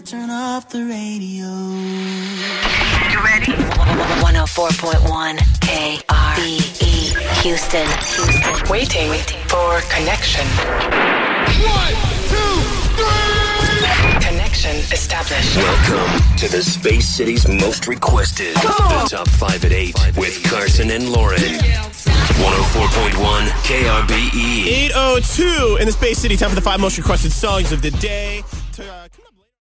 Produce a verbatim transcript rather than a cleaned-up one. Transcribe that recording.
turn off the radio. You ready? one oh four point one K R B E Houston. Houston. Waiting for connection. One, two, three! Connection established. Welcome to the Space City's most requested. The Top five at eight with Carson and Lauren. one oh four point one K R B E. eight oh two in the Space City. Time for the five most requested songs of the day. To, uh,